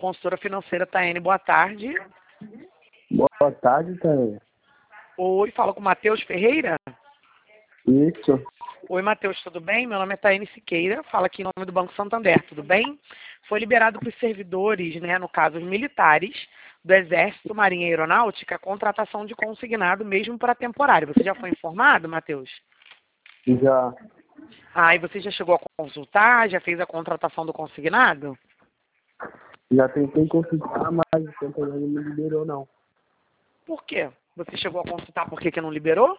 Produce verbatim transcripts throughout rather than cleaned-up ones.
consultora financeira Taiane, boa tarde. Boa tarde, Taiane. Oi, fala com o Matheus Ferreira? Isso. Oi, Matheus, tudo bem? Meu nome é Taiane Siqueira, fala aqui em nome do Banco Santander, tudo bem? Foi liberado para os servidores, né, no caso os militares, do Exército, Marinha e Aeronáutica, a contratação de consignado mesmo para temporário. Você já foi informado, Matheus? Já. Ah, e você já chegou a consultar? Já fez a contratação do consignado? Já tentei consultar, mas o Santander não me liberou, não. Por quê? Você chegou a consultar por que que não liberou?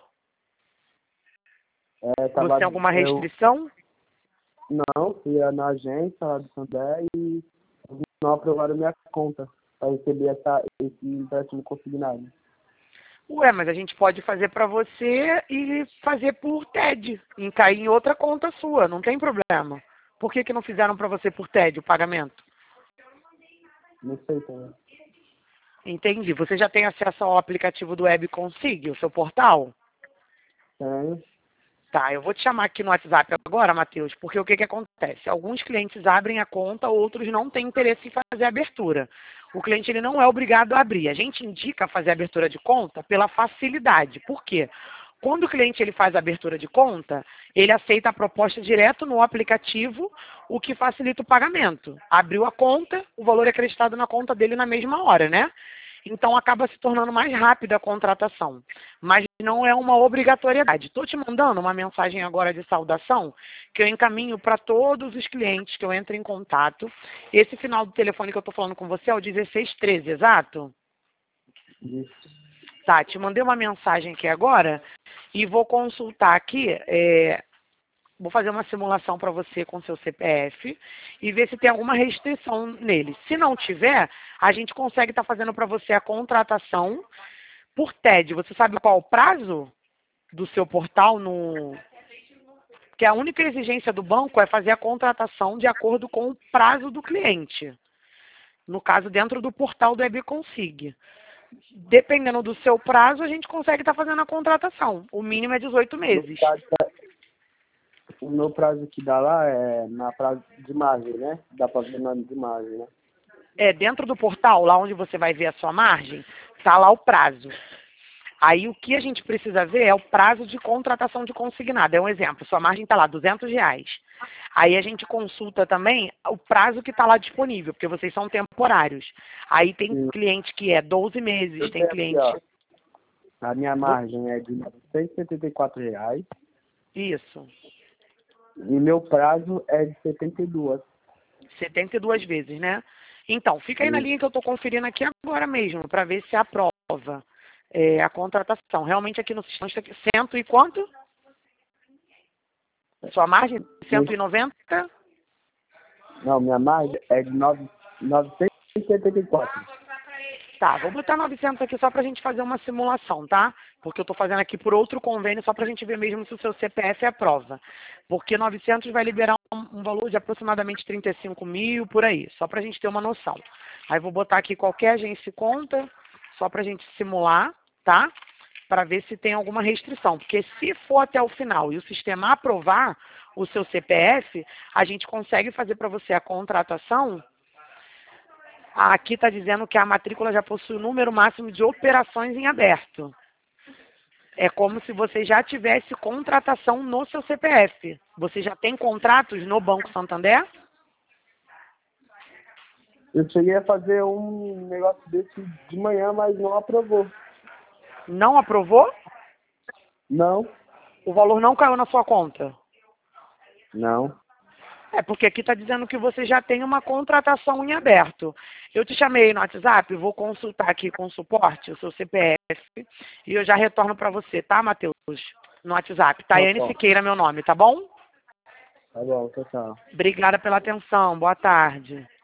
É, Você tava, tem alguma eu, restrição? não, fui na agência lá do Santander e não aprovaram minha conta para receber essa, esse empréstimo consignado. Ué, mas a gente pode fazer para você e fazer por T E D, em cair em outra conta sua, não tem problema. Por que que não fizeram para você por T E D o pagamento? Não sei também. Entendi. Você já tem acesso ao aplicativo do Web Consig, o seu portal? Tenho. Tá, eu vou te chamar aqui no WhatsApp agora, Matheus, porque o que que acontece? Alguns clientes abrem a conta, outros não têm interesse em fazer a abertura. O cliente ele não é obrigado a abrir. A gente indica fazer a abertura de conta pela facilidade. Por quê? Quando o cliente ele faz a abertura de conta, ele aceita a proposta direto no aplicativo, o que facilita o pagamento. Abriu a conta, o valor é acreditado na conta dele na mesma hora, né? Então acaba se tornando mais rápida a contratação. Mas não é uma obrigatoriedade. Estou te mandando uma mensagem agora de saudação que eu encaminho para todos os clientes que eu entro em contato. Esse final do telefone que eu estou falando com você é o dezesseis treze, exato? Isso. Tá, te mandei uma mensagem aqui agora e vou consultar aqui, é, vou fazer uma simulação para você com seu C P F e ver se tem alguma restrição nele. Se não tiver, a gente consegue estar fazendo para você a contratação por T E D. Você sabe qual o prazo do seu portal? No... Porque a única exigência do banco é fazer a contratação de acordo com o prazo do cliente. No caso, dentro do portal do EBConsig. Dependendo do seu prazo, a gente consegue estar fazendo a contratação. O mínimo é dezoito meses. O meu prazo que dá lá é na prazo de margem, né? Dá para ver na de margem, né? É, dentro do portal, lá onde você vai ver a sua margem, está lá o prazo. Aí o que a gente precisa ver é o prazo de contratação de consignado. É um exemplo, sua margem está lá, duzentos reais. Aí a gente consulta também o prazo que está lá disponível, porque vocês são temporários. Aí tem Sim. cliente que é doze meses, Eu tem tenho cliente... aqui, ó. A minha margem é de novecentos e setenta e quatro reais Isso, e meu prazo é de setenta e dois. setenta e duas vezes, né? Então, fica aí na Sim. linha que eu estou conferindo aqui agora mesmo, para ver se aprova é, a contratação. Realmente aqui no sistema está aqui, cento e quanto? Sua margem? cento e noventa? Não, minha margem é de nove- novecentos e setenta e quatro. Tá, vou botar novecentos aqui só para a gente fazer uma simulação, tá? Porque eu estou fazendo aqui por outro convênio só para a gente ver mesmo se o seu C P F aprova. Porque novecentos vai liberar um, um valor de aproximadamente trinta e cinco mil, por aí, só para a gente ter uma noção. Aí vou botar aqui qualquer agência e conta, só para a gente simular, tá? Para ver se tem alguma restrição. Porque se for até o final e o sistema aprovar o seu C P F, a gente consegue fazer para você a contratação. Aqui está dizendo que a matrícula já possui o número máximo de operações em aberto. É como se você já tivesse contratação no seu C P F. Você já tem contratos no Banco Santander? Eu cheguei a fazer um negócio desse de manhã, mas não aprovou. Não aprovou? Não? O valor não caiu na sua conta? Não. É, porque aqui está dizendo que você já tem uma contratação em aberto. Eu te chamei no WhatsApp, vou consultar aqui com o suporte, o seu C P F, e eu já retorno para você, tá, Matheus? No WhatsApp. Taiane bom. Siqueira, meu nome, tá bom? Tá bom, tchau, tchau. Obrigada pela atenção. Boa tarde.